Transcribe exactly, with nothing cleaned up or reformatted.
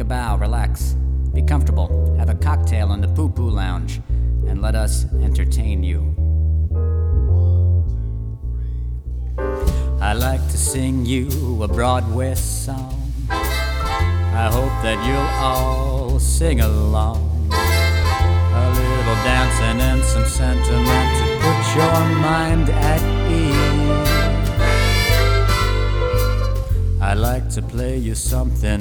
Take a bow, relax, be comfortable, have a cocktail in the poo-poo lounge, and let us entertain you. I like to sing you a Broadway song. I hope that you'll all sing along. A little dancing and some sentiment to put your mind at ease. I like to play you something